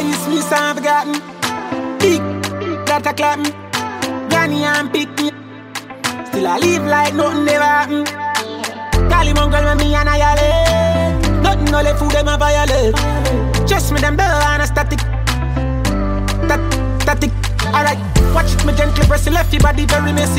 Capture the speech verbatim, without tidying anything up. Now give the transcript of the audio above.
used me some forgotten. Big, that a clapping. Granny and pick me. Still I live like nothing ever happened. Cali mongrel with me and I yell. Nothing all the food them a violate. Just me them the and a static. That, static. Alright, watch it me gently press the left your body very messy.